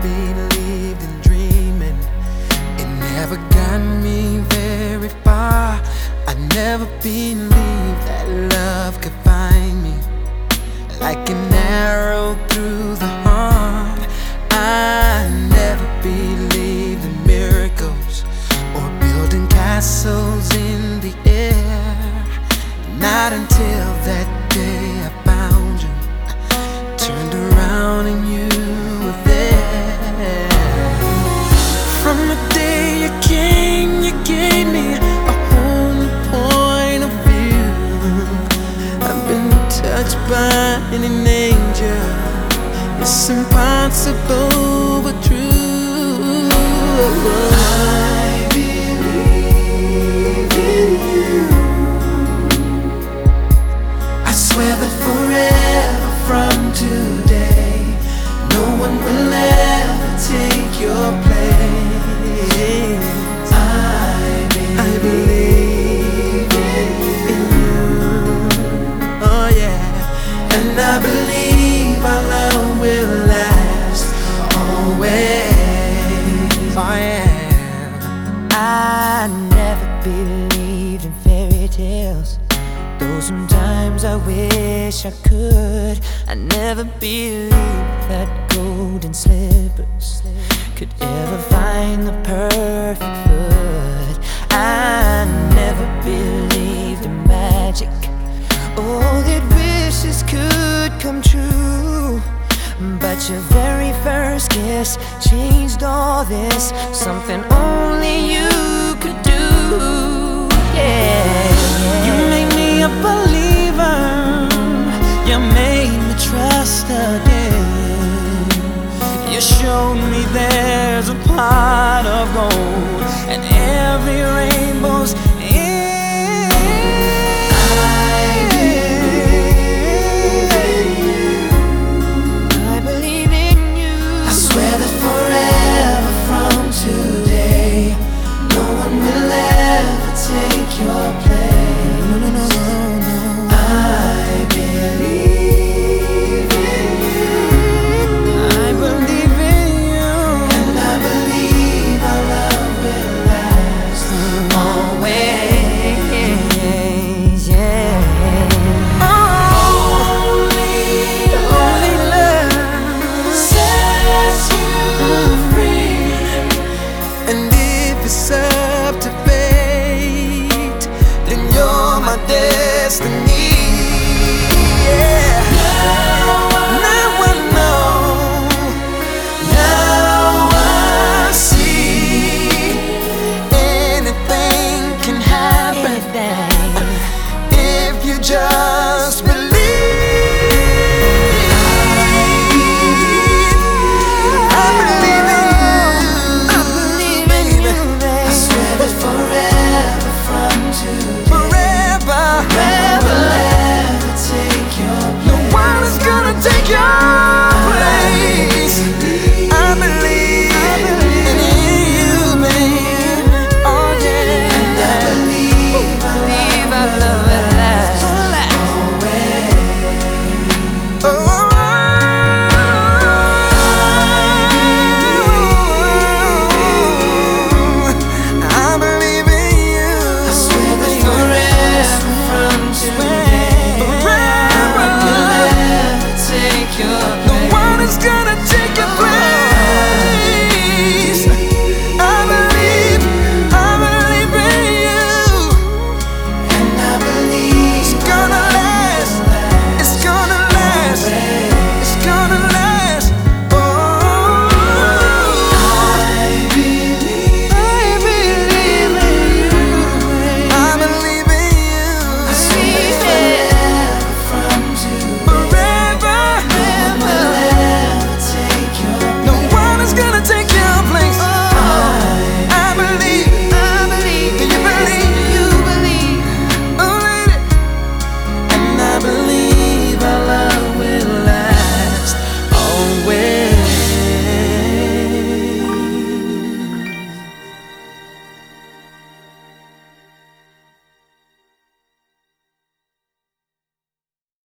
believed in dreaming. It never got me very far. I never believed that love could find me like an arrow through the heart. I never believed in miracles or building castles in the air. Not until that day I found you, turned around and you were there. From the day you came, you gave me a whole new point of view. I've been touched by an angel. It's impossible but true. I believe in you. I swear that forever from today, no one will ever take your place. I believe in you. Oh yeah. And I believe our love will last always. Oh yeah. I never believed in fairy tales, though sometimes I wish I could. I never believed that golden slippers could ever find the perfect foot. I never believed in magic, oh, that wishes could come true. But your very first kiss changed all this, something only you could do. Yeah, you made me a believer. You made me trust again. You showed me there's a part